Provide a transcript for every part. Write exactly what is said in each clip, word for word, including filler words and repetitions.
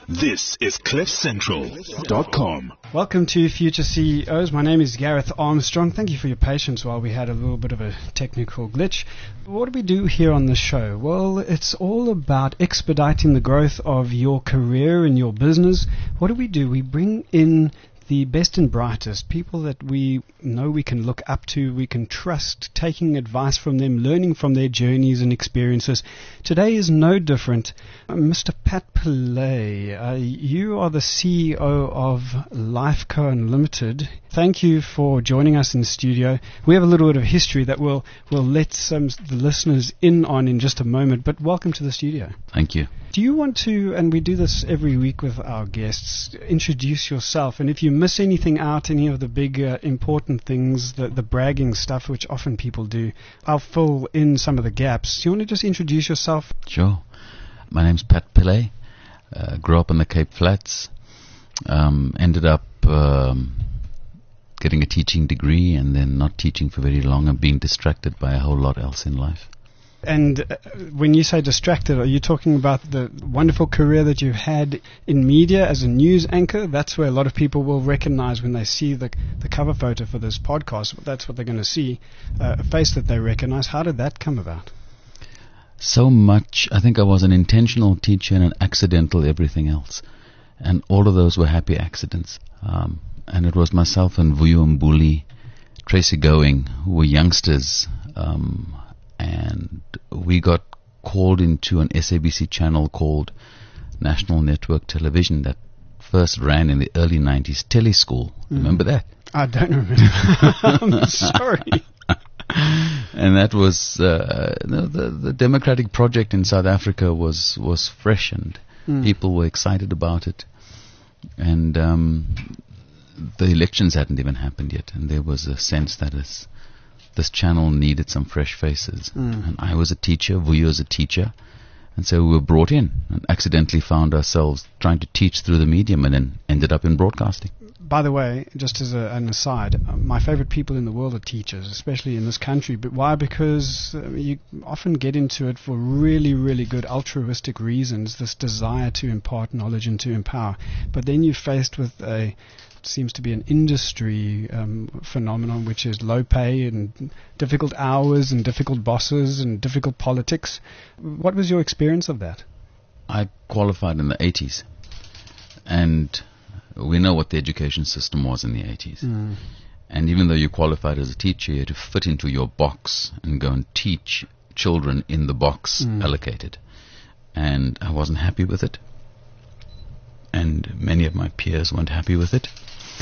This is cliff central dot com. Welcome to Future C E Os. My name is Gareth Armstrong. Thank you for your patience while we had a little bit of a technical glitch. What do we do here on the show? Well, it's all about expediting the growth of your career and your business. What do we do? We bring in the best and brightest, people that we know we can look up to, we can trust, taking advice from them, learning from their journeys and experiences. Today is no different. Uh, Mister Pat Pillay, uh, you are the C E O of Lifeco Unlimited. Thank you for joining us in the studio. We have a little bit of history that we'll, we'll let some the listeners in on in just a moment, but welcome to the studio. Thank you. Do you want to, and we do this every week with our guests, introduce yourself, and if you miss anything out, any of the big uh, important things, the, the bragging stuff, which often people do, I'll fill in some of the gaps. Do you want to just introduce yourself? Sure. My name's Pat Pillay. Uh, grew up in the Cape Flats. Um, ended up um, getting a teaching degree and then not teaching for very long and being distracted by a whole lot else in life. And uh, when you say distracted, are you talking about the wonderful career that you've had in media as a news anchor? That's where a lot of people will recognize when they see the the cover photo for this podcast. That's what they're going to see, uh, a face that they recognize. How did that come about? So much. I think I was an intentional teacher and an accidental everything else. And all of those were happy accidents. Um, and it was myself and Vuyo Mbuli, Tracy Going, who were youngsters, um, and we got called into an S A B C channel called National Network Television that first ran in the early nineties, Teleschool. Mm. Remember that? I don't remember. I'm sorry. And that was uh, the, the the democratic project in South Africa was was fresh and mm. people were excited about it. And um, the elections hadn't even happened yet, and there was a sense that it's this channel needed some fresh faces. Mm. And I was a teacher, Vuyo was a teacher, and so we were brought in and accidentally found ourselves trying to teach through the medium and then ended up in broadcasting. By the way, just as a, an aside, uh, my favorite people in the world are teachers, especially in this country. But why? Because uh, you often get into it for really, really good altruistic reasons, this desire to impart knowledge and to empower. But then you're faced with a seems to be an industry um, phenomenon, which is low pay and difficult hours and difficult bosses and difficult politics. What was your experience of that? I qualified in the eighties, and we know what the education system was in the eighties. Mm. And even though you qualified as a teacher, you had to fit into your box and go and teach children in the box mm. allocated. And I wasn't happy with it. And many of my peers weren't happy with it.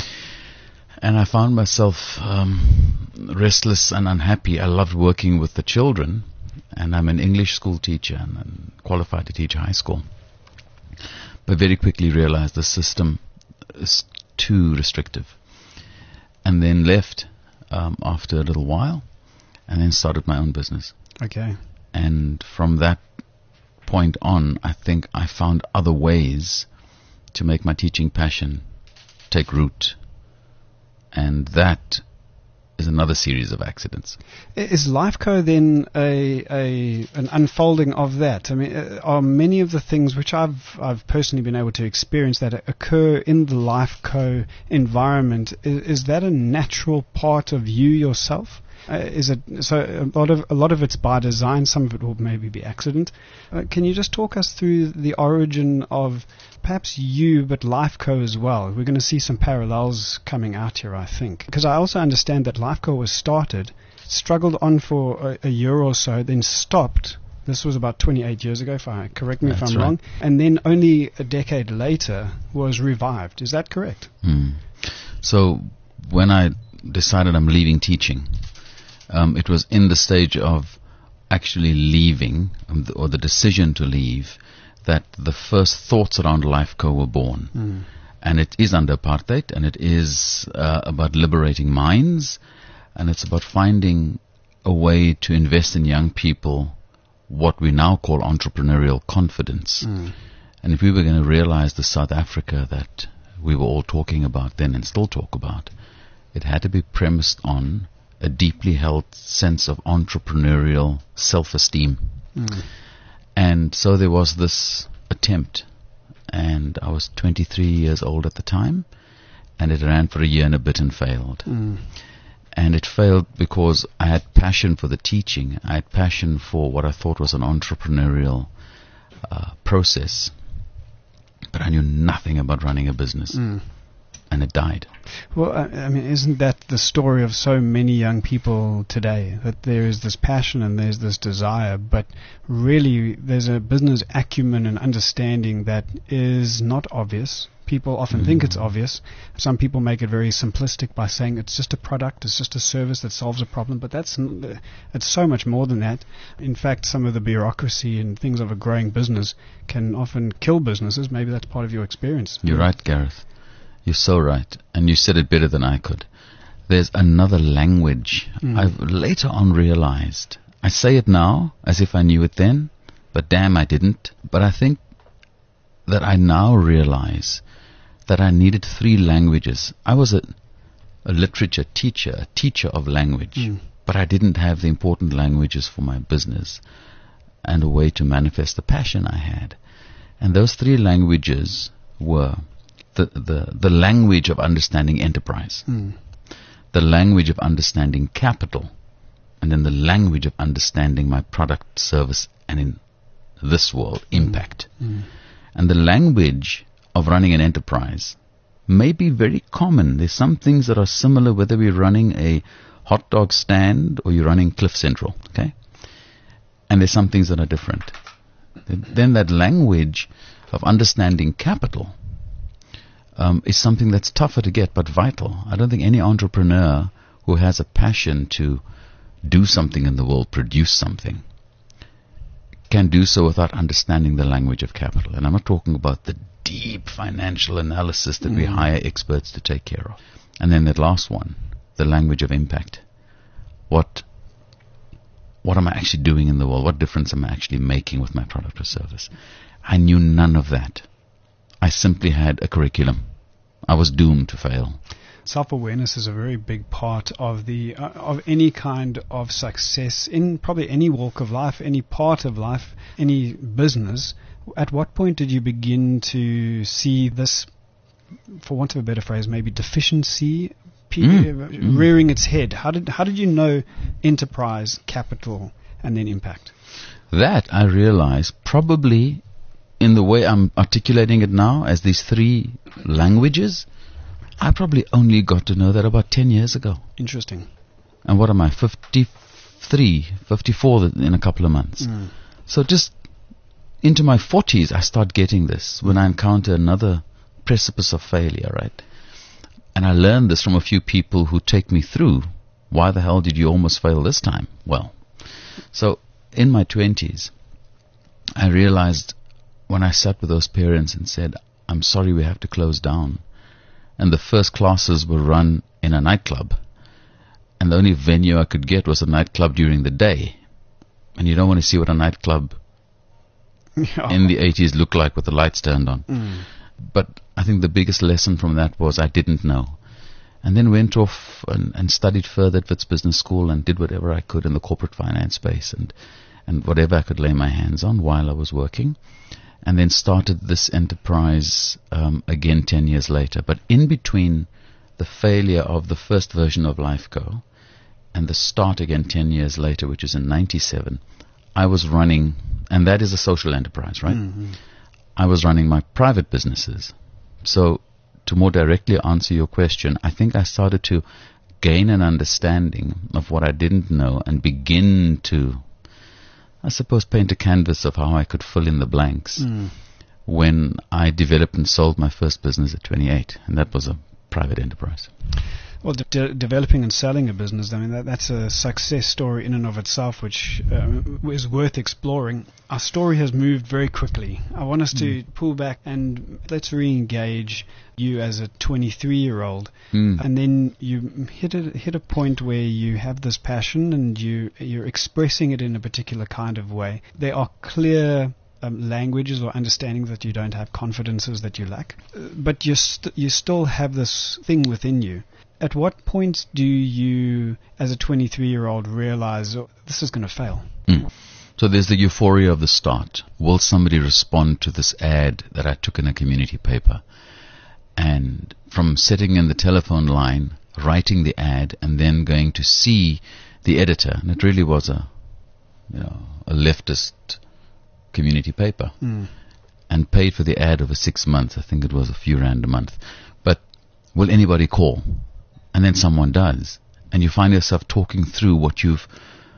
And I found myself um, restless and unhappy. I loved working with the children, and I'm an English school teacher and I'm qualified to teach high school. But very quickly realized the system is too restrictive. And then left um, after a little while, and then started my own business. Okay. And from that point on, I think I found other ways to make my teaching passion take root. And that is another series of accidents. Is Lifeco then a, a an unfolding of that? I mean, are many of the things which I've I've personally been able to experience that occur in the Lifeco environment, is, is that a natural part of you yourself? Uh, is it so? A lot of a lot of it's by design. Some of it will maybe be accident. Uh, can you just talk us through the origin of perhaps you, but Lifeco as well? We're going to see some parallels coming out here, I think, because I also understand that Lifeco was started, struggled on for a, a year or so, then stopped. This was about twenty-eight years ago, if I correct me That's if I'm right. wrong, and then only a decade later was revived. Is that correct? Mm. So when I decided I'm leaving teaching, Um, it was in the stage of actually leaving, um, the, or the decision to leave, that the first thoughts around Lifeco were born. Mm. And it is under apartheid, and it is uh, about liberating minds, and it's about finding a way to invest in young people what we now call entrepreneurial confidence. Mm. And if we were going to realize the South Africa that we were all talking about then and still talk about, it had to be premised on a deeply held sense of entrepreneurial self-esteem. Mm. And so there was this attempt, and I was twenty-three years old at the time, and it ran for a year and a bit and failed. Mm. And it failed because I had passion for the teaching. I had passion for what I thought was an entrepreneurial uh, process. But I knew nothing about running a business. Mm. And it died. Well, I, I mean, isn't that the story of so many young people today? That there is this passion and there's this desire, but really there's a business acumen and understanding that is not obvious. People often mm. think it's obvious. Some people make it very simplistic by saying it's just a product, it's just a service that solves a problem, but that's n- it's so much more than that. In fact, some of the bureaucracy and things of a growing business can often kill businesses. Maybe that's part of your experience. You're right, Gareth. You're so right. And you said it better than I could. There's another language. Mm. I've later on realized. I say it now as if I knew it then, but damn, I didn't. But I think that I now realize that I needed three languages. I was a, a literature teacher, a teacher of language, mm. but I didn't have the important languages for my business and a way to manifest the passion I had. And those three languages were the, the, the language of understanding enterprise, mm. the language of understanding capital, and then the language of understanding my product, service, and in this world, impact. Mm. Mm. And the language of running an enterprise may be very common. There's some things that are similar whether we're running a hot dog stand or you're running Cliff Central, okay? And there's some things that are different. Then that language of understanding capital um, is something that's tougher to get but vital. I don't think any entrepreneur who has a passion to do something in the world, produce something, can do so without understanding the language of capital. And I'm not talking about the deep financial analysis that mm. we hire experts to take care of. And then that last one, the language of impact. What what am I actually doing in the world? What difference am I actually making with my product or service? I knew none of that. I simply had a curriculum. I was doomed to fail. Self-awareness is a very big part of the uh, of any kind of success in probably any walk of life, any part of life, any business. At what point did you begin to see this, for want of a better phrase, maybe deficiency pe- mm. rearing mm. its head? How did how did you know enterprise, capital, and then impact? That I realized probably in the way I'm articulating it now as these three languages. I probably only got to know that about ten years ago. Interesting. And what am I, fifty-three, fifty-four in a couple of months. Mm. So just into my forties, I start getting this when I encounter another precipice of failure, right? And I learned this from a few people who take me through. Why the hell did you almost fail this time? Well, so in my twenties, I realized when I sat with those parents and said, I'm sorry we have to close down. And the first classes were run in a nightclub. And the only venue I could get was a nightclub during the day. And you don't want to see what a nightclub yeah. in the eighties looked like with the lights turned on. Mm. But I think the biggest lesson from that was I didn't know. And then went off and, and studied further at Wits Business School and did whatever I could in the corporate finance space and, and whatever I could lay my hands on while I was working. And then started this enterprise um, again ten years later. But in between the failure of the first version of LifeGo and the start again ten years later, which is in ninety-seven, I was running, and that is a social enterprise, right? Mm-hmm. I was running my private businesses. So to more directly answer your question, I think I started to gain an understanding of what I didn't know and begin to, I suppose, paint a canvas of how I could fill in the blanks mm. when I developed and sold my first business at twenty-eight, and that was a private enterprise. Well, de- de- developing and selling a business, I mean, that, that's a success story in and of itself, which uh, is worth exploring. Our story has moved very quickly. I want us mm. to pull back and let's re-engage you as a twenty-three-year-old. Mm. And then you hit a, hit a point where you have this passion and you, you're expressing it in a particular kind of way. There are clear Um, languages or understandings that you don't have, confidences that you lack, uh, but you st- you still have this thing within you. At what point do you, as a twenty-three-year-old, realize, oh, this is going to fail? Mm. So there's the euphoria of the start. Will somebody respond to this ad that I took in a community paper? And from sitting in the telephone line, writing the ad, and then going to see the editor, and it really was a, you know, a leftist community paper, Mm. and paid for the ad over six months. I think it was a few rand a month. But will anybody call? And then someone does, and you find yourself talking through what you've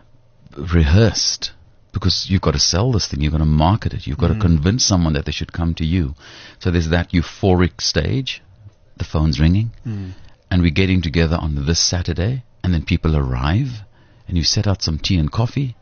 rehearsed, because you've got to sell this thing, you've got to market it, you've got Mm. to convince someone that they should come to you. So there's that euphoric stage, the phone's ringing, Mm. and we're getting together on this Saturday, and then people arrive, and you set out some tea and coffee,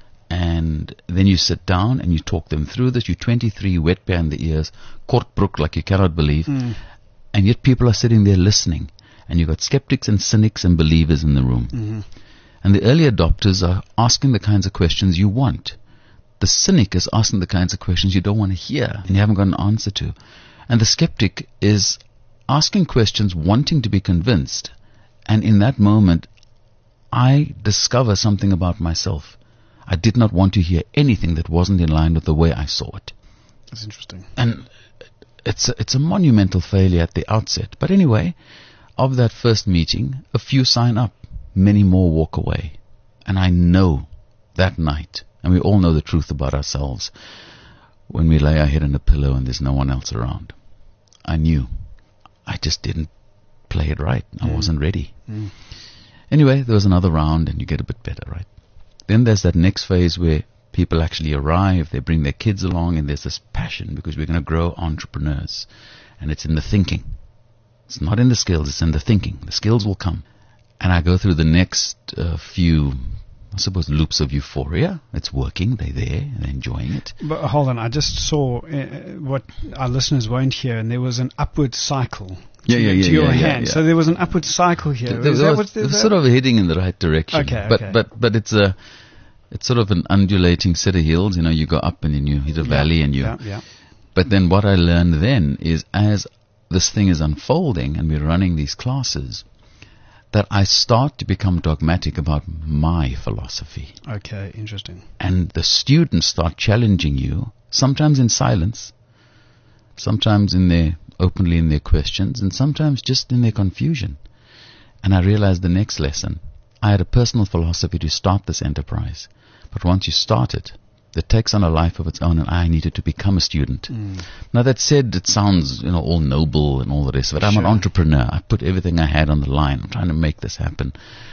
and then you sit down and you talk them through this. You're twenty-three, wet behind the ears, kortbroek like you cannot believe, Mm. and yet people are sitting there listening, and you've got skeptics and cynics and believers in the room. Mm-hmm. And the early adopters are asking the kinds of questions you want. The cynic is asking the kinds of questions you don't want to hear and you haven't got an answer to. And the skeptic is asking questions wanting to be convinced. And in that moment, I discover something about myself. I did not want to hear anything that wasn't in line with the way I saw it. That's interesting. And it's a, it's a monumental failure at the outset. But anyway, of that first meeting, a few sign up. Many more walk away. And I know that night, and we all know the truth about ourselves, when we lay our head on a pillow and there's no one else around. I knew. I just didn't play it right. I Mm. wasn't ready. Mm. Anyway, there was another round and you get a bit better, right? Then there's that next phase where people actually arrive, they bring their kids along, and there's this passion because we're going to grow entrepreneurs. And it's in the thinking. It's not in the skills, it's in the thinking. The skills will come. And I go through the next uh, few, I suppose, loops of euphoria. It's working, they're there, they're enjoying it. But hold on, I just saw uh, what our listeners won't hear, and there was an upward cycle Yeah, to, yeah, to yeah, your yeah, yeah, hand. yeah. So there was an upward cycle here. There Is was, that what, it is was that? sort of heading in the right direction. Okay, but, okay. but, but it's a, it's sort of an undulating set of hills. You know, you go up and then you hit a valley and you, Yeah, yeah. but then what I learned then is as this thing is unfolding and we're running these classes, that I start to become dogmatic about my philosophy. Okay, interesting. And the students start challenging you, sometimes in silence, sometimes in their, openly in their questions, and sometimes just in their confusion. And I realized the next lesson. I had a personal philosophy to start this enterprise. But once you start it, it takes on a life of its own, and I needed to become a student. Mm. Now that said, it sounds, you know, all noble and all the rest of it. I'm Sure. an entrepreneur. I put everything I had on the line. I'm trying to make this happen.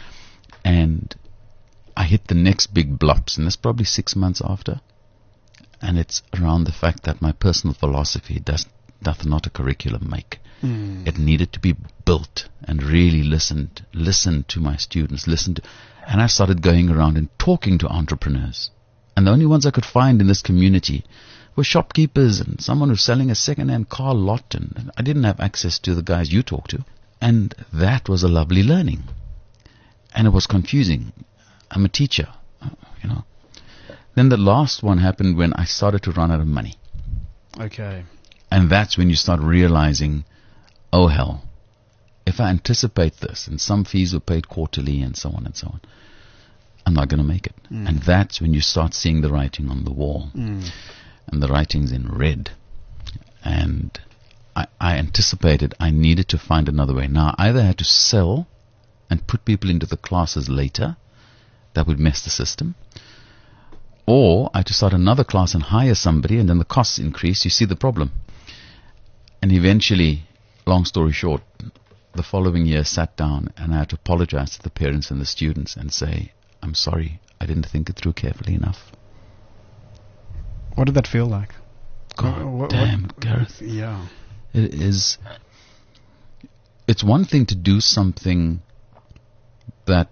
And I hit the next big blops, and that's probably six months after. And it's around the fact that my personal philosophy does, doth not a curriculum make. Mm. It needed to be built and really listened, listened to my students, listened to, and I started going around and talking to entrepreneurs. And the only ones I could find in this community were shopkeepers and someone who's selling a second-hand car lot, and I didn't have access to the guys you talk to. And that was a lovely learning. And it was confusing. I'm a teacher, you know. Then the last one happened when I started to run out of money. Okay. And that's when you start realizing, oh hell, if I anticipate this, and some fees were paid quarterly and so on and so on, I'm not going to make it. Mm. And that's when you start seeing the writing on the wall. Mm. And the writing's in red. And I, I anticipated I needed to find another way. Now, I either had to sell and put people into the classes later, that would mess the system, or I had to start another class and hire somebody, and then the costs increase. You see the problem. And eventually, long story short, the following year sat down and I had to apologize to the parents and the students and say, I'm sorry, I didn't think it through carefully enough. What did that feel like? God What- what- damn, what- Gareth. Yeah. It is, it's one thing to do something that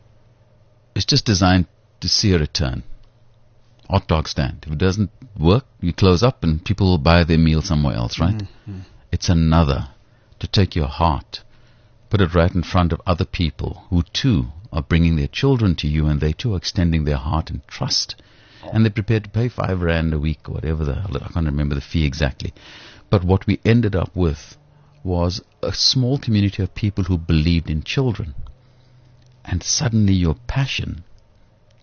is just designed to see a return. Hot dog stand. If it doesn't work, you close up and people will buy their meal somewhere else, right? Mm-hmm. It's another to take your heart, put it right in front of other people who too are bringing their children to you, and they too are extending their heart and trust. And they're prepared to pay five rand a week or whatever the hell, I can't remember the fee exactly. But what we ended up with was a small community of people who believed in children. And suddenly your passion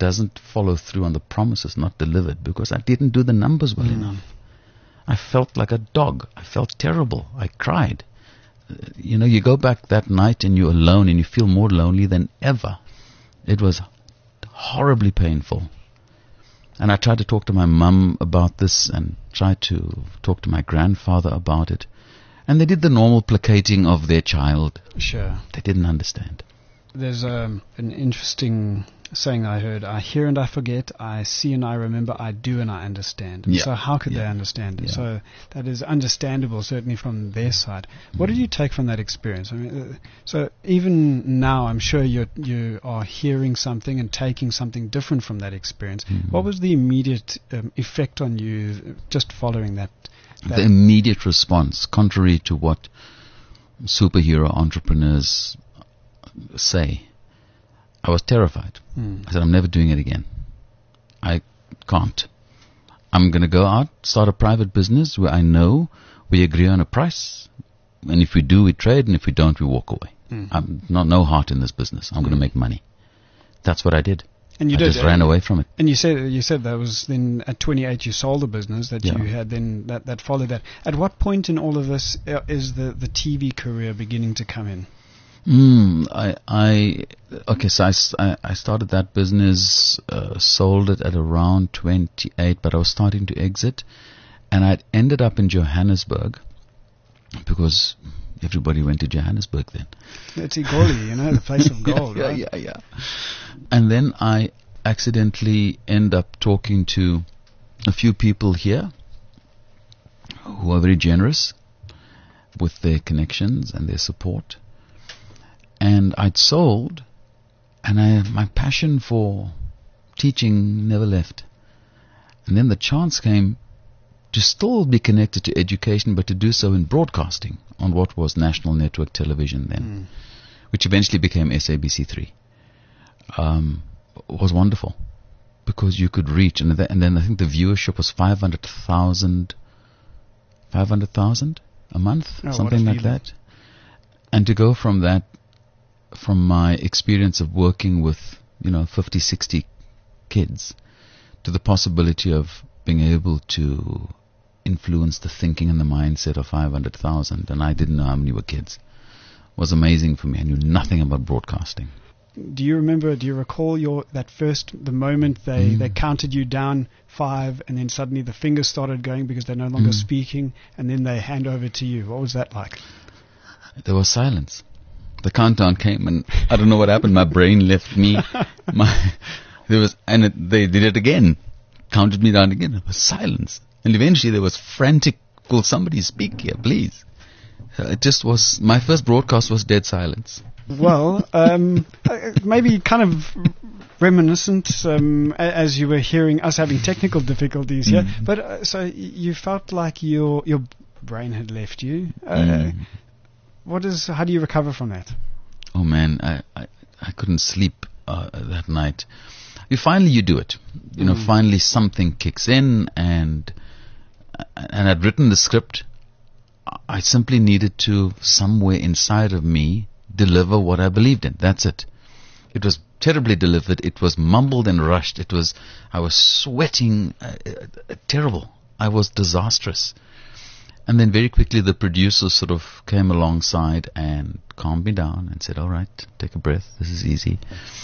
doesn't follow through on the promises not delivered because I didn't do the numbers well mm. enough. I felt like a dog. I felt terrible. I cried. Uh, you know, you go back that night and you're alone and you feel more lonely than ever. It was horribly painful. And I tried to talk to my mum about this and tried to talk to my grandfather about it. And they did the normal placating of their child. Sure. They didn't understand. There's um, an interesting saying I heard, I hear and I forget, I see and I remember, I do and I understand. Yeah. So how could yeah. they understand it? Yeah. So that is understandable, certainly from their side. What did you take from that experience? I mean, uh, so even now, I'm sure you you are hearing something and taking something different from that experience. Mm. What was the immediate um, effect on you just following that? that the immediate response, contrary to what superhero entrepreneurs say, I was terrified. Mm. I said, I'm never doing it again. I can't. I'm going to go out, start a private business where I know we agree on a price. And if we do, we trade. And if we don't, we walk away. Mm. I'm not no heart in this business. I'm mm. going to make money. That's what I did. And you I did, just ran away from it. And you said you said that was then at twenty-eight you sold the business that yeah. you had then that, that followed that. At what point in all of this uh, is the, the T V career beginning to come in? Mm, I, I, okay, so I, I started that business, uh, sold it at around twenty-eight, but I was starting to exit, and I'd ended up in Johannesburg, because everybody went to Johannesburg then. It's Egoli, you know, the place of gold, yeah, right? Yeah, yeah, yeah. And then I accidentally end up talking to a few people here who are very generous with their connections and their support. And I'd sold, and I, my passion for teaching never left. And then the chance came to still be connected to education, but to do so in broadcasting on what was National Network Television then, mm. which eventually became S A B C three. Um, was wonderful because you could reach, and, th- and then I think the viewership was five hundred thousand, five hundred thousand a month, oh, something like feeling. that. And to go from that, from my experience of working with, you know, fifty, sixty kids, to the possibility of being able to influence the thinking and the mindset of five hundred thousand, and I didn't know how many were kids, was amazing for me. I knew nothing about broadcasting. Do you remember, do you recall your that first, the moment they, mm. they counted you down five, and then suddenly the fingers started going because they're no longer mm. speaking, and then they hand over to you? What was that like? There was silence. The countdown came, and I don't know what happened. My brain left me. My there was, and it, they did it again, counted me down again. It was silence, and eventually there was frantic, "Will somebody speak here, please?" Uh, it just was. My first broadcast was dead silence. Well, um, maybe kind of reminiscent um, as you were hearing us having technical difficulties here. Mm. But uh, so you felt like your your brain had left you. Uh, mm. What is? How do you recover from that? Oh man, I I, I couldn't sleep uh, that night. You finally you do it. You know, mm. finally something kicks in, and and I'd written the script. I simply needed to somewhere inside of me deliver what I believed in. That's it. It was terribly delivered. It was mumbled and rushed. It was. I was sweating. Uh, uh, terrible. I was disastrous. And then very quickly the producer sort of came alongside and calmed me down and said, all right, take a breath. This is easy.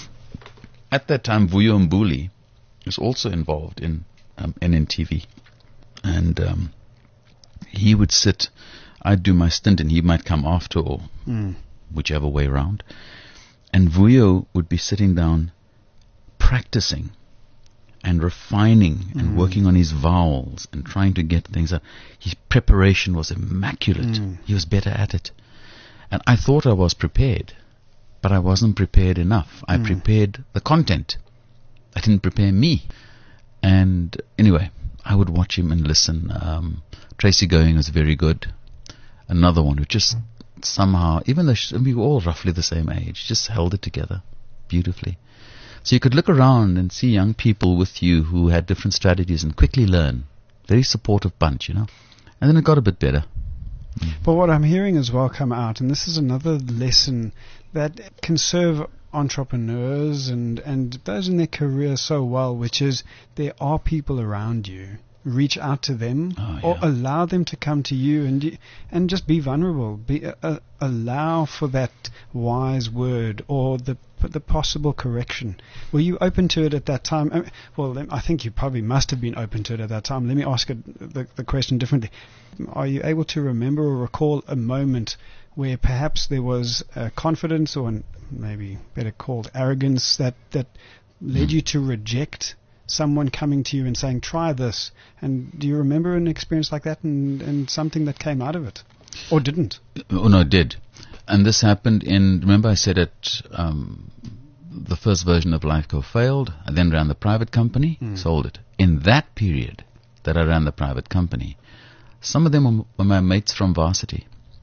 At that time, Vuyo Mbuli was also involved in um, N N T V. And um, he would sit, I'd do my stint and he might come after or mm. whichever way around. And Vuyo would be sitting down practicing and refining mm. and working on his vowels and trying to get things out. His preparation was immaculate. Mm. He was better at it. And I thought I was prepared, but I wasn't prepared enough. I mm. prepared the content. I didn't prepare me. And anyway, I would watch him and listen. Um, Tracy Going was very good. Another one who just somehow, even though sh- we were all roughly the same age, just held it together beautifully. So you could look around and see young people with you who had different strategies and quickly learn. Very supportive bunch, you know. And then it got a bit better. Mm. But what I'm hearing as well come out, and this is another lesson that can serve entrepreneurs and, and those in their career so well, which is there are people around you. Reach out to them, Oh, or yeah. allow them to come to you, and y- and just be vulnerable. Be uh, uh, allow for that wise word or the the possible correction. Were you open to it at that time? I mean, well, lem- I think you probably must have been open to it at that time. Let me ask it, the the question differently. Are you able to remember or recall a moment where perhaps there was uh, confidence, or an, maybe better called arrogance, that that led you to reject someone coming to you and saying, try this? And do you remember an experience like that, and, and something that came out of it? Or didn't? Oh, no, it did. And this happened in, remember I said it, um, the first version of Lifeco failed. I then ran the private company, Mm. sold it. In that period that I ran the private company, some of them were, were my mates from varsity.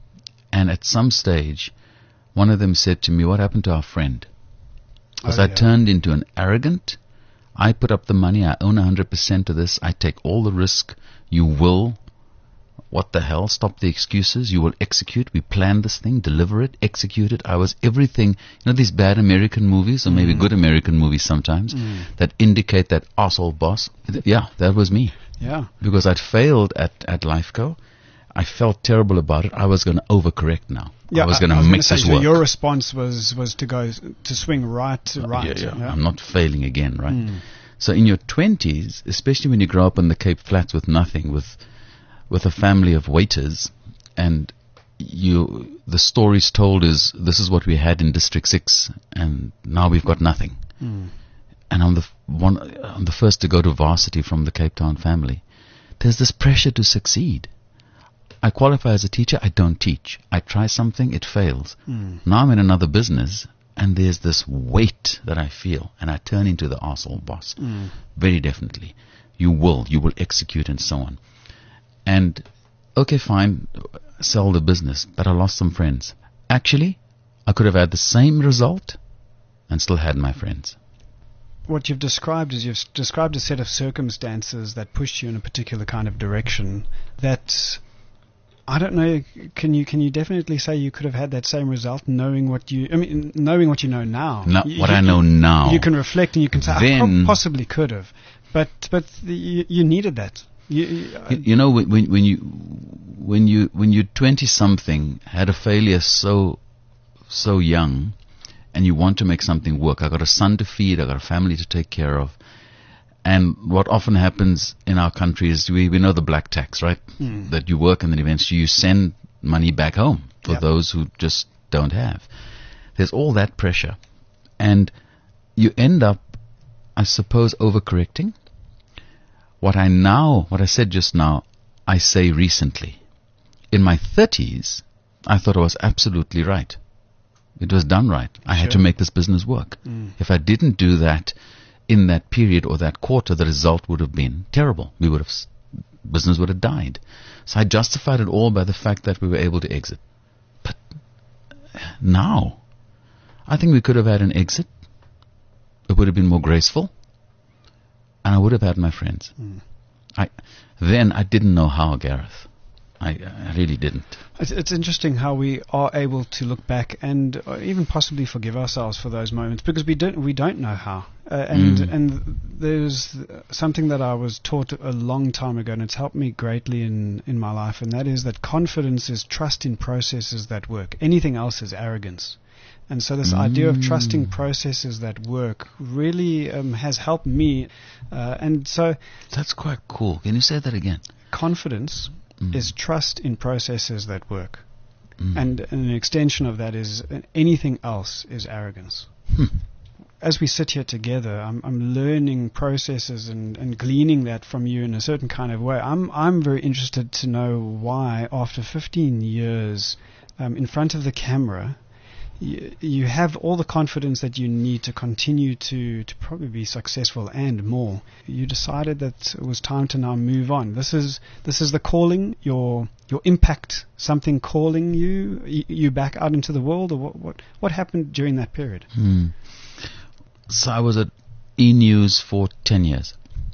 And at some stage, one of them said to me, what happened to our friend? Because Oh, I yeah. turned into an arrogant, I put up the money, I own one hundred percent of this, I take all the risk, you will, what the hell, stop the excuses, you will execute, we planned this thing, deliver it, execute it. I was everything, you know these bad American movies, or maybe Mm. good American movies sometimes, Mm. that indicate that arsehole boss? Th- Yeah, that was me. Yeah. Because I'd failed at, at Lifeco, I felt terrible about it, I was going to overcorrect now. Yeah, I was going to gonna make say, this so work. your response was, was to go s- to swing right to right. Yeah, yeah. I'm not failing again, right? Mm. So in your twenties, especially when you grow up in the Cape Flats with nothing, with with a family of waiters, and you, the stories told is this is what we had in District Six, and now we've got nothing. Mm. And I'm the f- one, I'm the first to go to varsity from the Cape Town family. There's this pressure to succeed. I qualify as a teacher, I don't teach. I try something, it fails. Mm. Now I'm in another business, and there's this weight that I feel, and I turn into the arsehole boss. Mm. Very definitely. You will, you will execute and so on. And, okay, fine, sell the business, but I lost some friends. Actually, I could have had the same result and still had my friends. What you've described is you've s- described a set of circumstances that pushed you in a particular kind of direction that, I don't know, can you can you definitely say you could have had that same result knowing what you, I mean, knowing what you know now? Now, You- what you- I know now. You can reflect and you can say, I Then- prob- possibly could have. But but the, you, you needed that. You, you, You, you know, when, when when you when you when you're twenty something, had a failure so so young, and you want to make something work. I got a son to feed. I got a family to take care of. And what often happens in our country is we we know the black tax, right? Mm. That you work and then eventually you send money back home for Yep. those who just don't have. There's all that pressure, and you end up, I suppose, overcorrecting. What I now, what I said just now, I say recently. In my thirties, I thought I was absolutely right. It was done right. I had to Sure. make this business work. Mm. If I didn't do that in that period or that quarter, the result would have been terrible. We would have, s- business would have died. So I justified it all by the fact that we were able to exit. But now, I think we could have had an exit. It would have been more graceful. And I would have had my friends. Mm. I then I didn't know how, Gareth. I, I really didn't. It's, it's interesting how we are able to look back and uh, even possibly forgive ourselves for those moments because we don't we don't know how. Uh, and Mm. and there's something that I was taught a long time ago, and it's helped me greatly in in my life, and that is that confidence is trust in processes that work. Anything else is arrogance. And so this idea of trusting Mm. processes that work really um, has helped me. Uh, and so That's quite cool. Can you say that again? confidence Mm. is trust in processes that work. Mm. And an extension of that is uh, anything else is arrogance. Hmm. As we sit here together, I'm, I'm learning processes and, and gleaning that from you in a certain kind of way. I'm I'm very interested to know why, after fifteen years um, in front of the camera, you, you have all the confidence that you need to continue to, to probably be successful and more. You decided that it was time to now move on. This is this is the calling, your your impact, something calling you you, you back out into the world, or what what, what happened during that period? Hmm. So I was at E! News for ten years.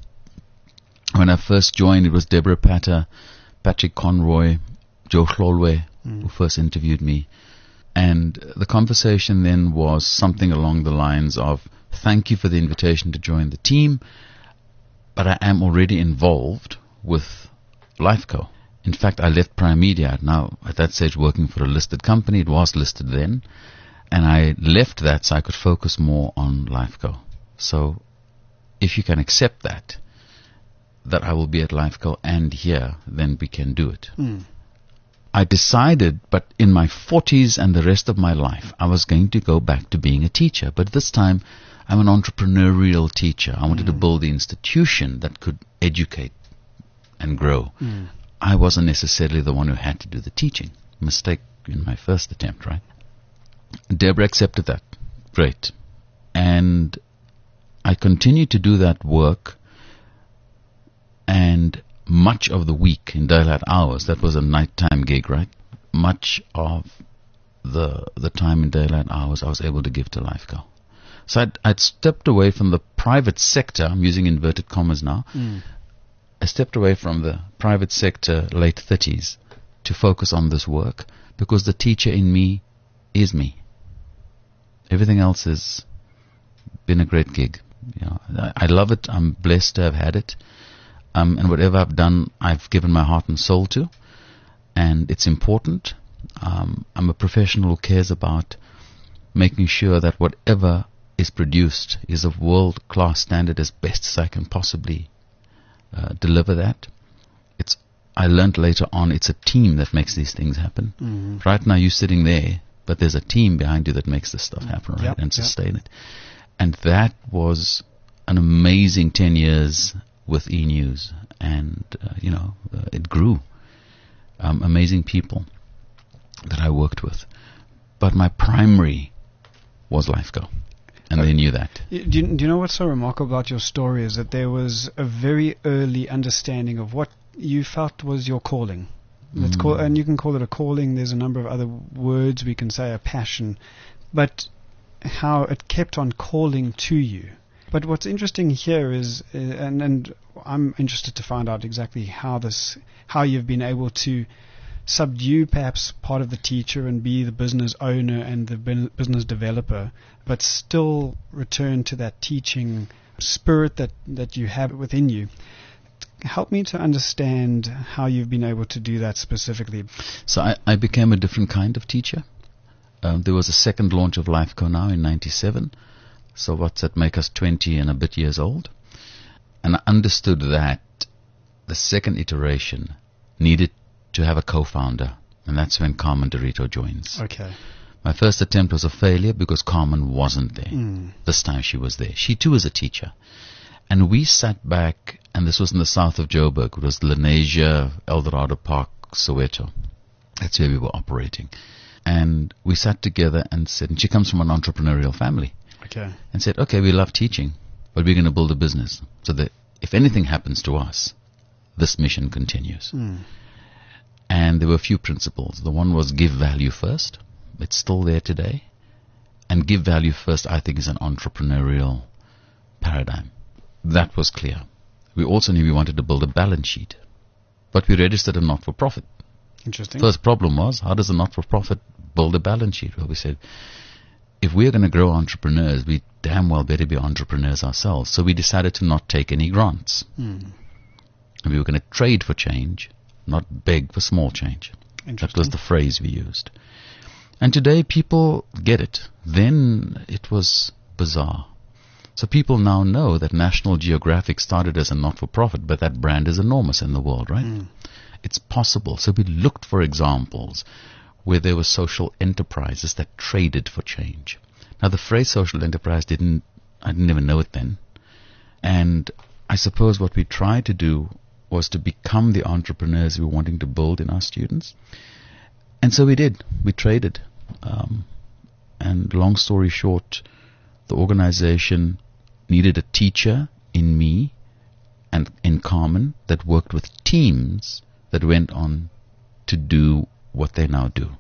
When I first joined, it was Deborah Patter, Patrick Conroy, Joe Chlolwe, Mm. who first interviewed me. And the conversation then was something along the lines of, thank you for the invitation to join the team, but I am already involved with Lifeco. In fact, I left Prime Media, now at that stage working for a listed company. It was listed then. And I left that so I could focus more on Lifeco. So if you can accept that, that I will be at Lifeco and here, then we can do it. Mm. I decided, but in my forties and the rest of my life, I was going to go back to being a teacher. But this time, I'm an entrepreneurial teacher. I wanted mm. to build the institution that could educate and grow. Mm. I wasn't necessarily the one who had to do the teaching. Mistake in my first attempt, right? Deborah accepted that. Great. And I continued to do that work, and much of the week in daylight hours, that was a nighttime gig, right? Much of the the time in daylight hours I was able to give to Lifeco. So I'd, I'd stepped away from the private sector. I'm using inverted commas now. Mm. I stepped away from the private sector late thirties to focus on this work because the teacher in me is me. Everything else has been a great gig. You know, I, I love it. I'm blessed to have had it. Um, and whatever I've done, I've given my heart and soul to. And it's important. Um, I'm a professional who cares about making sure that whatever is produced is of world-class standard as best as I can possibly uh, deliver that. It's. I learned later on it's a team that makes these things happen. Mm-hmm. Right now you're sitting there, but there's a team behind you that makes this stuff happen, right? Yep, and sustain yep. it. And that was an amazing ten years with E! News. And, uh, you know, uh, it grew. Um, amazing people that I worked with. But my primary was Lifeco. And uh, they knew that. Do you, do you know what's so remarkable about your story is that there was a very early understanding of what you felt was your calling. Let's call, and you can call it a calling. There's a number of other words we can say, a passion, but how it kept on calling to you. But what's interesting here is, uh, and and I'm interested to find out exactly how this, how you've been able to subdue perhaps part of the teacher and be the business owner and the bin- business developer, but still return to that teaching spirit that that you have within you. Help me to understand how you've been able to do that specifically. So I, I became a different kind of teacher. Um, there was a second launch of Lifeco now in ninety-seven. So what's that make us twenty and a bit years old? And I understood that the second iteration needed to have a co-founder. And that's when Carmen Dorito joins. Okay. My first attempt was a failure because Carmen wasn't there. Mm. This time she was there. She too is a teacher. And we sat back, and this was in the south of Joburg. It was Lenasia, Eldorado Park, Soweto. That's where we were operating. And we sat together and said, and she comes from an entrepreneurial family. Okay. And said, okay, we love teaching, but we're going to build a business so that if anything happens to us, this mission continues. Mm. And there were a few principles. The one was give value first. It's still there today. And give value first, I think, is an entrepreneurial paradigm. That was clear. We also knew we wanted to build a balance sheet. But we registered a not-for-profit. Interesting. First problem was, how does a not-for-profit build a balance sheet? Well, we said, if we're going to grow entrepreneurs, we damn well better be entrepreneurs ourselves. So we decided to not take any grants. Mm. And we were going to trade for change, not beg for small change. That was the phrase we used. And today people get it. Then it was bizarre. So people now know that National Geographic started as a not-for-profit, but that brand is enormous in the world, right? Mm. It's possible. So we looked for examples where there were social enterprises that traded for change. Now the phrase social enterprise didn't, I didn't even know it then. And I suppose what we tried to do was to become the entrepreneurs we were wanting to build in our students. And so we did. We traded. Um, and long story short, the organization needed a teacher in me and in Carmen that worked with teams that went on to do what they now do.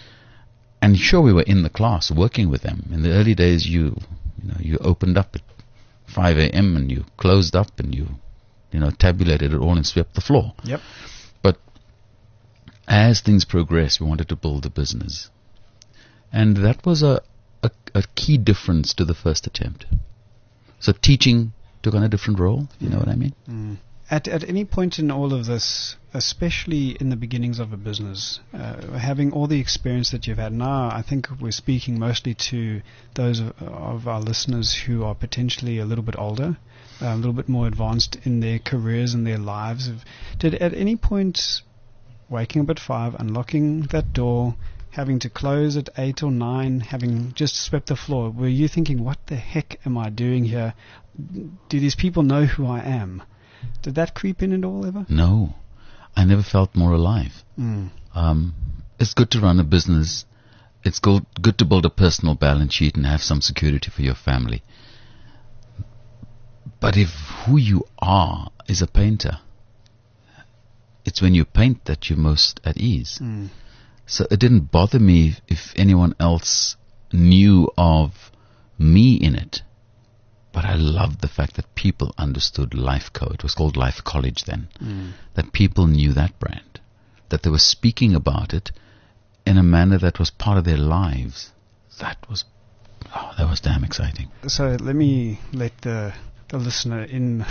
And sure, we were in the class working with them. In the early days, you you know, you opened up at five a.m. and you closed up and you, you know, tabulated it all and swept the floor. Yep. But as things progressed, we wanted to build a business. And that was a, a, a key difference to the first attempt. So teaching took on a different role, you know what I mean? Mm. At at any point in all of this, especially in the beginnings of a business, uh, having all the experience that you've had now, I think we're speaking mostly to those of, of our listeners who are potentially a little bit older, uh, a little bit more advanced in their careers and their lives. Did at any point, waking up at five, unlocking that door, having to close at eight or nine, having just swept the floor, were you thinking, what the heck am I doing here? Do these people know who I am? Did that creep in at all ever? No. I never felt more alive. Mm. Um, it's good to run a business. It's good, good to build a personal balance sheet and have some security for your family. But if who you are is a painter, it's when you paint that you're most at ease. Mm. So it didn't bother me if anyone else knew of me in it. But I loved the fact that people understood Lifeco. It was called Life College then. Mm. That people knew that brand. That they were speaking about it in a manner that was part of their lives. That was, oh, that was damn exciting. So let me let the the listener in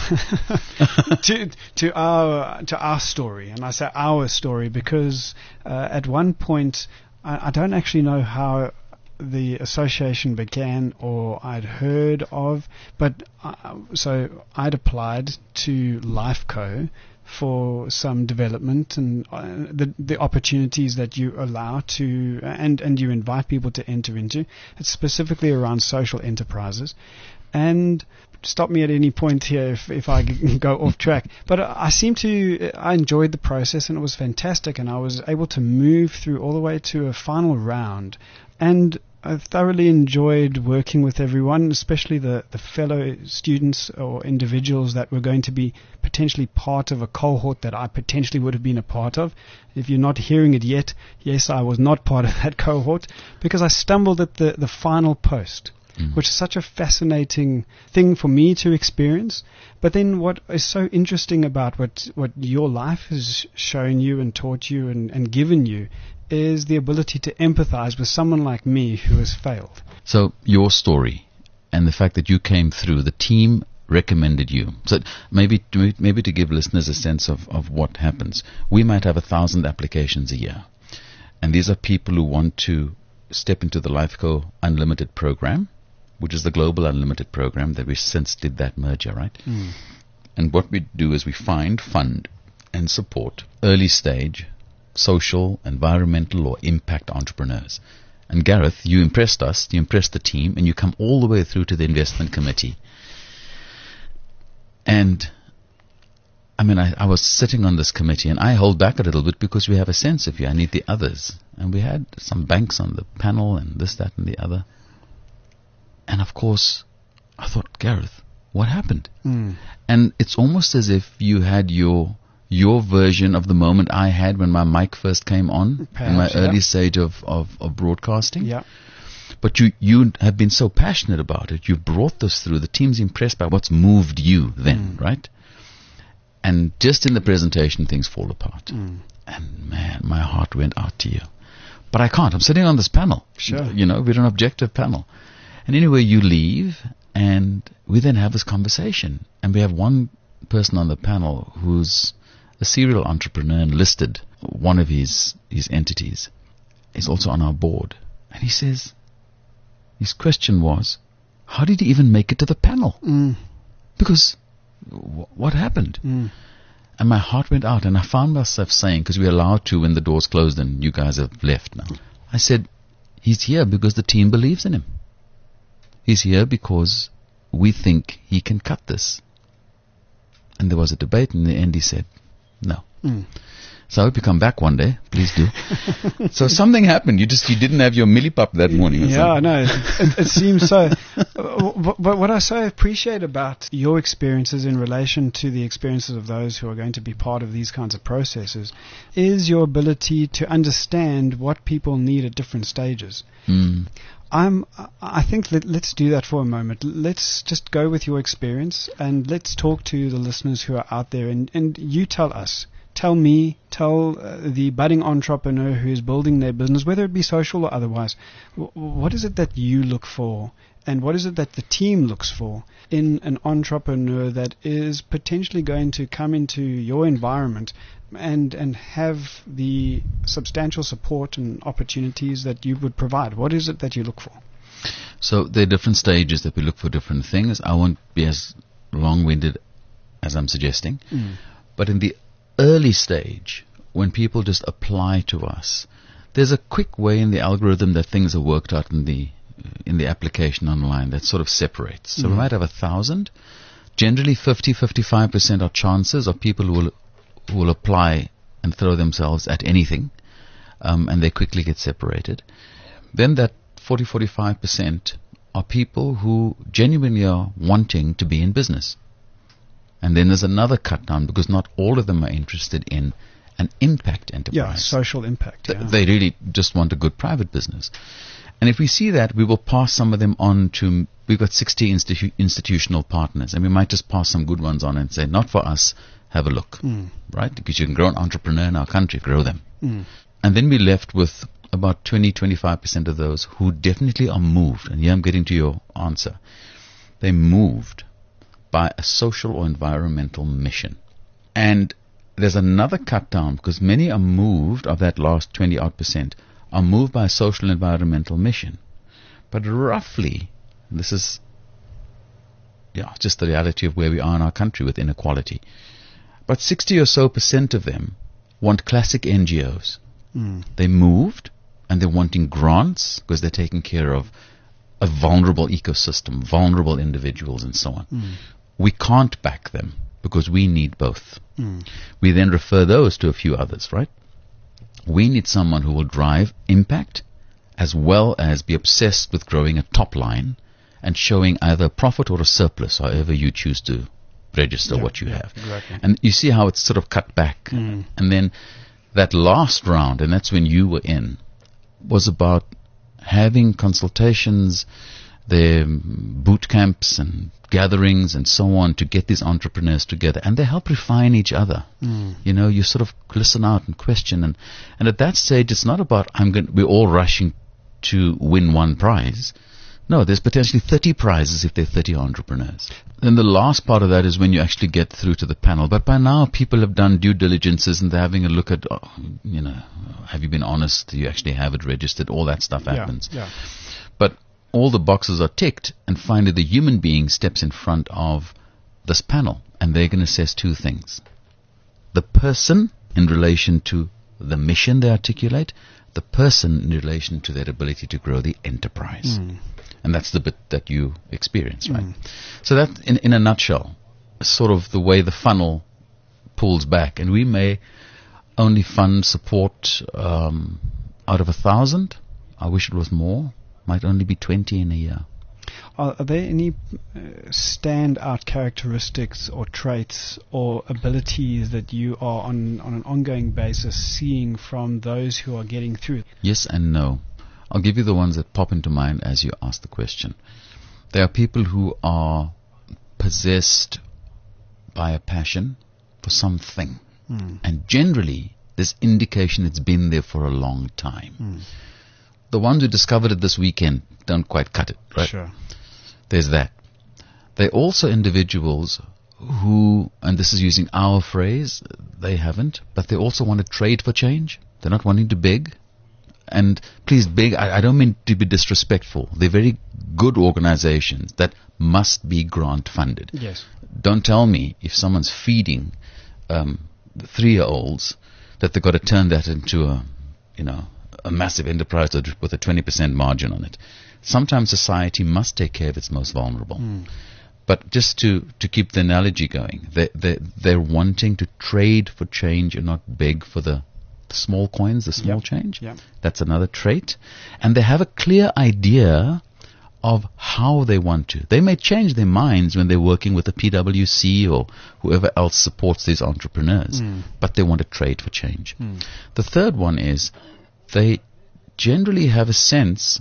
to to our to our story, and I say our story because uh, at one point I, I don't actually know how the association began or I'd heard of, but uh, so I'd applied to Lifeco for some development and uh, the the opportunities that you allow to and and you invite people to enter into. It's specifically around social enterprises. And stop me at any point here if, if I go off track. But I seem to, I enjoyed the process and it was fantastic, and I was able to move through all the way to a final round. And I thoroughly enjoyed working with everyone, especially the, the fellow students or individuals that were going to be potentially part of a cohort that I potentially would have been a part of. If you're not hearing it yet, yes, I was not part of that cohort because I stumbled at the, the final post. Mm. Which is such a fascinating thing for me to experience. But then what is so interesting about what, what your life has shown you and taught you and, and given you is the ability to empathize with someone like me who has failed. So your story and the fact that you came through, the team recommended you. So maybe to, maybe to give listeners a sense of, of what happens. We might have a thousand applications a year. And these are people who want to step into the Lifeco Unlimited program, which is the Global Unlimited program that we since did that merger, right? Mm. And what we do is we find, fund, and support early stage social, environmental, or impact entrepreneurs. And Gareth, you impressed us, you impressed the team, and you come all the way through to the investment committee. And I mean, I, I was sitting on this committee, and I hold back a little bit because we have a sense of you. I need the others. And we had some banks on the panel and this, that, and the other. And of course, I thought, Gareth, what happened? Mm. And it's almost as if you had your your version of the moment I had when my mic first came on, Perhaps, in my yeah. early stage of, of, of broadcasting. Yeah. But you, you have been so passionate about it. You've brought this through. The team's impressed by what's moved you then, Mm. right? And just in the presentation, things fall apart. Mm. And man, my heart went out to you. But I can't. I'm sitting on this panel. Sure. You know, we're an objective panel. And anyway, you leave, and we then have this conversation. And we have one person on the panel who's a serial entrepreneur and listed one of his, his entities. He's also on our board. And he says, his question was, how did he even make it to the panel? Mm. Because w- what happened? Mm. And my heart went out, and I found myself saying, because we're allowed to when the doors closed and you guys have left now. I said, he's here because the team believes in him. He's here because we think he can cut this. And there was a debate, and in the end he said, no. Mm. So I hope you come back one day. Please do. So something happened. You just, you didn't have your millipap that morning. Or Yeah, something. no, it, it, it seems so. But, but what I so appreciate about your experiences in relation to the experiences of those who are going to be part of these kinds of processes is your ability to understand what people need at different stages. Mm. I'm, I think let, let's do that for a moment. Let's just go with your experience and let's talk to the listeners who are out there, and, and you tell us, tell me, tell uh, the budding entrepreneur who is building their business, whether it be social or otherwise, w- what is it that you look for? And what is it that the team looks for in an entrepreneur that is potentially going to come into your environment and and have the substantial support and opportunities that you would provide? What is it that you look for? So there are different stages that we look for different things. I won't be as long-winded as I'm suggesting. Mm. But in the early stage, when people just apply to us, there's a quick way in the algorithm that things are worked out in the in the application online that sort of separates. So Mm. we might have a thousand. Generally fifty, fifty-five percent are chances of people who will, who will apply and throw themselves at anything, um, and they quickly get separated. Then that forty, forty-five percent are people who genuinely are wanting to be in business. And then there's another cut down because not all of them are interested in an impact enterprise. Yeah, social impact. Th- Yeah. They really just want a good private business. And if we see that, we will pass some of them on to, we've got sixty institu- institutional partners, and we might just pass some good ones on and say, not for us, have a look. Mm. Right? Because you can grow an entrepreneur in our country, grow them. Mm. And then we're left with about twenty, twenty-five percent of those who definitely are moved. And here I'm getting to your answer. They're moved by a social or environmental mission. And there's another cut down because many are moved, of that last twenty odd percent, are moved by a social environmental mission. But roughly, this is yeah, just the reality of where we are in our country with inequality. But sixty or so percent of them want classic N G Os. Mm. They moved and they're wanting grants because they're taking care of a vulnerable ecosystem, vulnerable individuals and so on. Mm. We can't back them because we need both. Mm. We then refer those to a few others, right? We need someone who will drive impact as well as be obsessed with growing a top line and showing either a profit or a surplus, however you choose to register Yeah, what you yeah, have. exactly. And you see how it's sort of cut back. Mm. And then that last round, and that's when you were in, was about having consultations, their boot camps and gatherings and so on to get these entrepreneurs together, and they help refine each other. Mm. You know, you sort of listen out and question, and, and at that stage, it's not about I'm going. We're all rushing to win one prize. No, there's potentially thirty prizes if there are thirty entrepreneurs. Then the last part of that is when you actually get through to the panel. But by now, people have done due diligences and they're having a look at, oh, you know, have you been honest? Do you actually have it registered? All that stuff happens. Yeah, yeah. But all the boxes are ticked, and finally the human being steps in front of this panel, and they're going to assess two things. The person in relation to the mission they articulate, the person in relation to their ability to grow the enterprise. Mm. And that's the bit that you experience, right? Mm. So that, in, in a nutshell, is sort of the way the funnel pulls back. And we may only fund support um, out of a thousand. I wish it was more. Might only be twenty in a year. Are, are there any uh, standout characteristics or traits or abilities that you are on, on an ongoing basis seeing from those who are getting through? Yes and no. I'll give you the ones that pop into mind as you ask the question. There are people who are possessed by a passion for something. Mm. And generally, there's indication it's been there for a long time. Mm. The ones who discovered it this weekend don't quite cut it, right? Sure. There's that. They're also individuals who, and this is using our phrase, they haven't, but they also want to trade for change. They're not wanting to beg. And please, beg, I, I don't mean to be disrespectful. They're very good organizations that must be grant funded. Yes. Don't tell me if someone's feeding um, three-year-olds that they've got to turn that into a, you know, a massive enterprise with a twenty percent margin on it. Sometimes society must take care of its most vulnerable. Mm. But just to, to keep the analogy going, they, they, they're wanting to trade for change and not beg for the small coins, the small Yep. change. Yep. That's another trait. And they have a clear idea of how they want to. They may change their minds when they're working with the P W C or whoever else supports these entrepreneurs, Mm. but they want to trade for change. Mm. The third one is they generally have a sense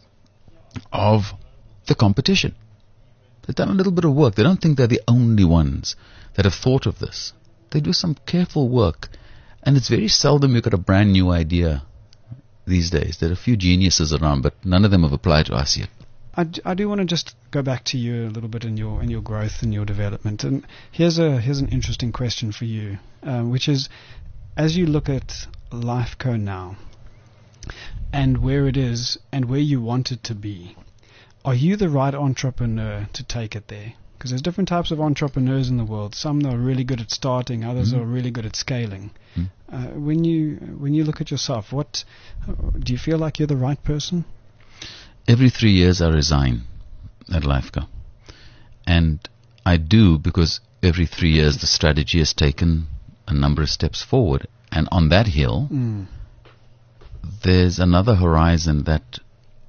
of the competition. They've done a little bit of work. They don't think they're the only ones that have thought of this. they do some careful work. And it's very seldom you get a brand new idea these days. There are a few geniuses around, but none of them have applied to us yet. I, d- I do want to just go back to you a little bit in your in your growth and your development. And here's a here's an interesting question for you, um, which is, as you look at Lifeco now, and where it is and where you want it to be, are you the right entrepreneur to take it there? Because there's different types of entrepreneurs in the world. Some that are really good at starting, others mm. are really good at scaling. Mm. Uh, when you when you look at yourself, what uh, do you feel like you're the right person? Every three years I resign at Lifeco. And I do because every three years the strategy has taken a number of steps forward. And on that hill, mm. there's another horizon that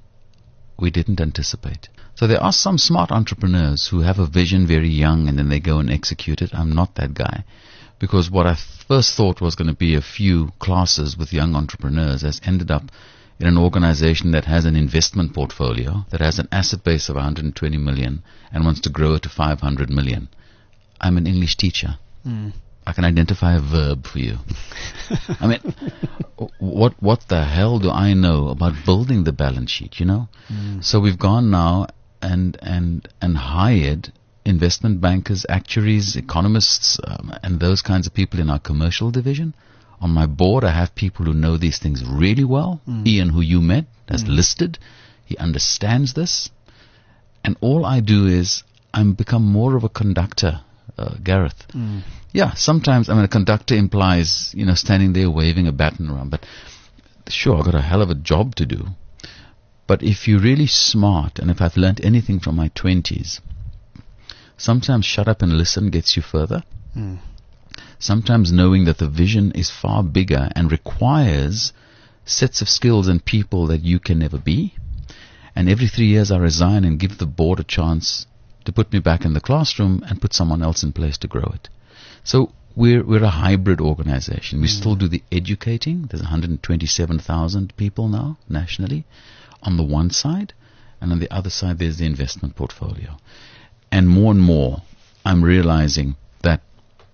we didn't anticipate. So there are some smart entrepreneurs who have a vision very young and then they go and execute it. I'm not that guy. Because what I first thought was going to be a few classes with young entrepreneurs has ended up in an organization that has an investment portfolio, that has an asset base of one hundred twenty million and wants to grow it to five hundred million. I'm an English teacher. Mm. I can identify a verb for you. I mean, what what the hell do I know about building the balance sheet, you know? Mm. So we've gone now and and and hired investment bankers, actuaries, economists, um, and those kinds of people in our commercial division. On my board, I have people who know these things really well. Mm. Ian, who you met, has mm. listed. He understands this. And all I do is I'm become more of a conductor, uh, Gareth. Mm. Yeah, sometimes, I mean, a conductor implies, you know, standing there waving a baton around. But sure, I've got a hell of a job to do. But if you're really smart, and if I've learned anything from my twenties, sometimes shut up and listen gets you further. Mm. Sometimes knowing that the vision is far bigger and requires sets of skills and people that you can never be. And every three years I resign and give the board a chance to put me back in the classroom and put someone else in place to grow it. So we're we're a hybrid organization. We mm. still do the educating. There's one hundred twenty-seven thousand people now nationally on the one side. And on the other side there's the investment portfolio. And more and more I'm realizing that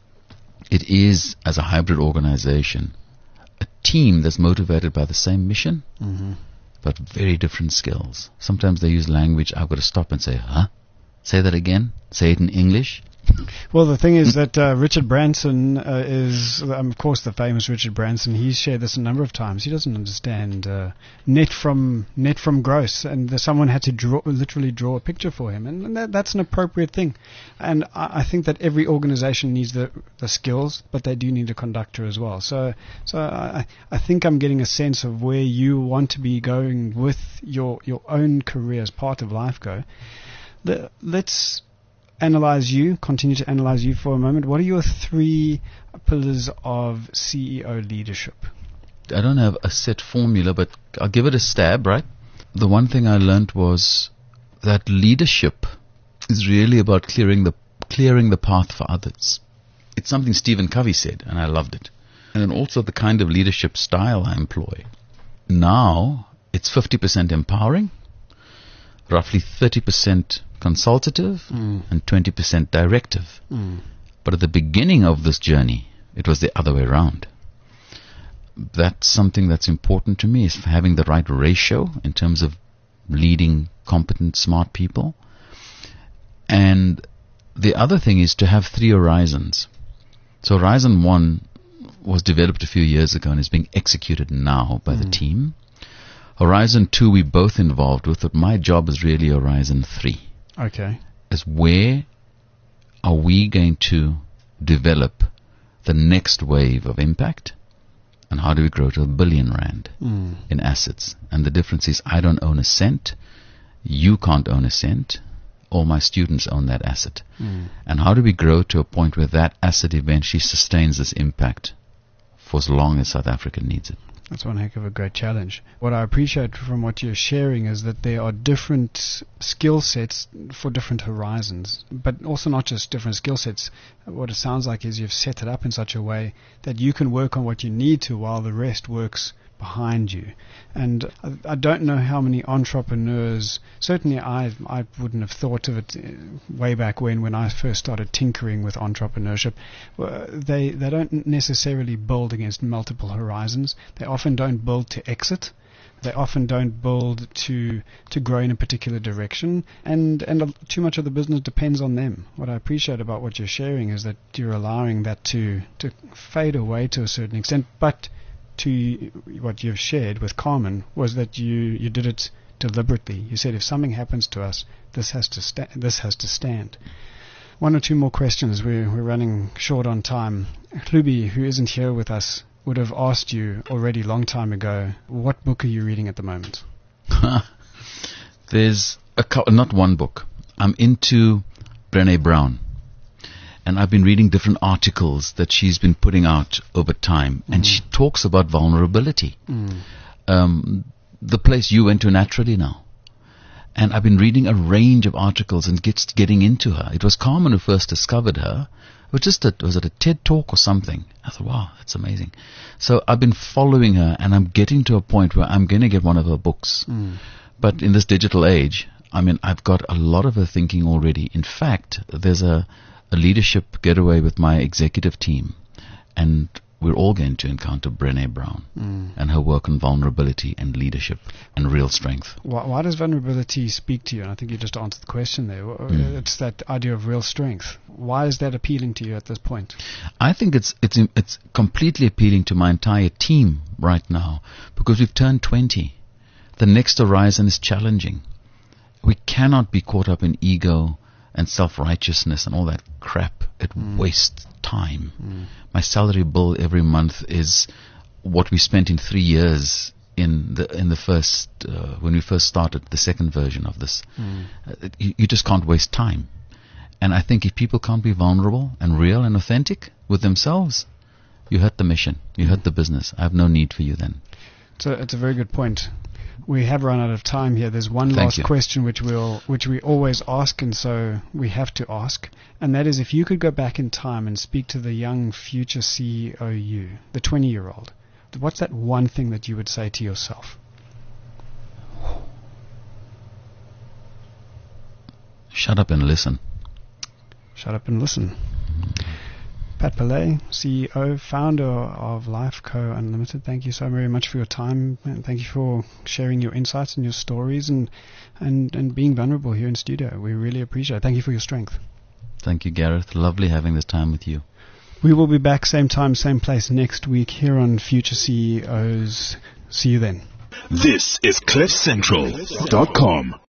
it is, as a hybrid organization, a team that's motivated by the same mission, mm-hmm. but very different skills. Sometimes they use language I've got to stop and say, huh? Say that again? Say it in English? Well, the thing is that uh, Richard Branson uh, is, um, of course, the famous Richard Branson. He's shared this a number of times. He doesn't understand uh, net from net from gross, and the, someone had to draw, literally draw a picture for him, and, and that, that's an appropriate thing. And I, I think that every organization needs the the skills, but they do need a conductor as well. So, so I, I think I'm getting a sense of where you want to be going with your your own career as part of Lifeco. The, let's analyze you, continue to analyze you for a moment. What are your three pillars of C E O leadership? I don't have a set formula, but I'll give it a stab, right? The one thing I learned was that leadership is really about clearing the clearing the path for others. It's something Stephen Covey said, and I loved it. And then also the kind of leadership style I employ. Now, it's fifty percent empowering, roughly thirty percent consultative, mm. and twenty percent directive. Mm. But at the beginning of this journey, it was the other way around. That's something that's important to me, is having the right ratio in terms of leading competent, smart people. And the other thing is to have three horizons. So Horizon one was developed a few years ago and is being executed now by mm. the team. Horizon two we're both involved with, but my job is really Horizon three. Okay. Is where are we going to develop the next wave of impact, and how do we grow to a billion rand mm. in assets? And the difference is I don't own a cent, you can't own a cent, all my students own that asset. Mm. And how do we grow to a point where that asset eventually sustains this impact for as long as South Africa needs it? That's one heck of a great challenge. What I appreciate from what you're sharing is that there are different skill sets for different horizons, but also not just different skill sets. What it sounds like is you've set it up in such a way that you can work on what you need to while the rest works behind you. And I, I don't know how many entrepreneurs, certainly I I wouldn't have thought of it way back when, when I first started tinkering with entrepreneurship. They, they don't necessarily build against multiple horizons. They often don't build to exit. They often don't build to to grow in a particular direction, and and too much of the business depends on them. What I appreciate about what you're sharing is that you're allowing that to to fade away to a certain extent. But to what you've shared with Carmen was that you you did it deliberately. You said, if something happens to us, this has to sta- this has to stand. One or two more questions. We're we're running short on time. Hlubi, who isn't here with us, would have asked you already long time ago, what book are you reading at the moment? There's a co- not one book. I'm into Brené Brown, and I've been reading different articles that she's been putting out over time, mm. and she talks about vulnerability. Mm. Um, the place you went to naturally now. And I've been reading a range of articles and gets getting into her. It was Carmen who first discovered her. It was just a, was it a TED Talk or something? I thought, wow, that's amazing. So I've been following her, and I'm getting to a point where I'm going to get one of her books. Mm. But in this digital age, I mean, I've got a lot of her thinking already. In fact, there's a, a leadership getaway with my executive team, and we're all going to encounter Brené Brown mm. and her work on vulnerability and leadership and real strength. Why, why does vulnerability speak to you? And I think you just answered the question there. Mm. It's that idea of real strength. Why is that appealing to you at this point? I think it's it's it's completely appealing to my entire team right now, because we've turned twenty. The next horizon is challenging. We cannot be caught up in ego and self-righteousness and all that crap. It mm. wastes time. Mm. My salary bill every month is what we spent in three years in the in the first uh, when we first started the second version of this. Mm. Uh, you, you just can't waste time. And I think if people can't be vulnerable and real and authentic with themselves, you hurt the mission, you hurt the business. I have no need for you then. So it's a very good point. We have run out of time here. There's one Thank last you. question which we'll which we always ask, and so we have to ask, and that is, if you could go back in time and speak to the young future C E O you, the twenty-year-old, what's that one thing that you would say to yourself? Shut up and listen. Shut up and listen. Pat Pillay, C E O, founder of Lifeco Unlimited, thank you so very much for your time, and thank you for sharing your insights and your stories, and, and, and being vulnerable here in studio. We really appreciate it. Thank you for your strength. Thank you, Gareth. Lovely having this time with you. We will be back same time, same place next week here on Future C E Os. See you then. This is cliff central dot com.